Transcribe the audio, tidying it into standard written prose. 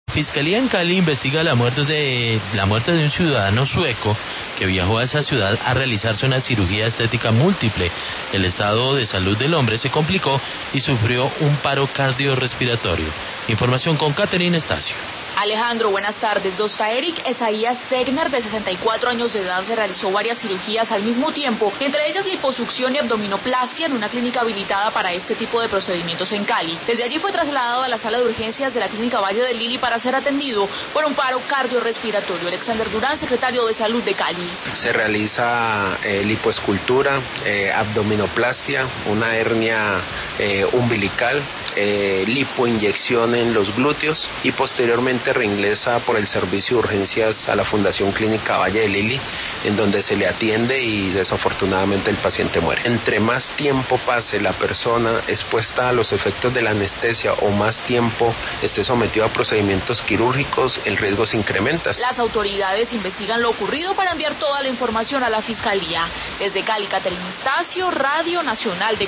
Fiscalía en Cali investiga la muerte de un ciudadano sueco que viajó a esa ciudad a realizarse una cirugía estética múltiple. El estado de salud del hombre se complicó y sufrió un paro cardiorrespiratorio. Información con Catherine Estacio. Alejandro, buenas tardes. Dostaerik Esaías Tegner, de 64 años de edad, se realizó varias cirugías al mismo tiempo, entre ellas liposucción y abdominoplastia en una clínica habilitada para este tipo de procedimientos en Cali. Desde allí fue trasladado a la sala de urgencias de la clínica Valle del Lili para ser atendido por un paro cardiorrespiratorio. Alexander Durán, secretario de Salud de Cali. Se realiza lipoescultura, abdominoplastia, una hernia umbilical, lipoinyección en los glúteos y posteriormente reingresa por el servicio de urgencias a la Fundación Clínica Valle del Lili, en donde se le atiende y desafortunadamente el paciente muere. Entre más tiempo pase la persona expuesta a los efectos de la anestesia o más tiempo esté sometido a procedimientos quirúrgicos, el riesgo se incrementa. Las autoridades investigan lo ocurrido para enviar toda la información a la Fiscalía. Desde Cali, Catherine Estacio, Radio Nacional de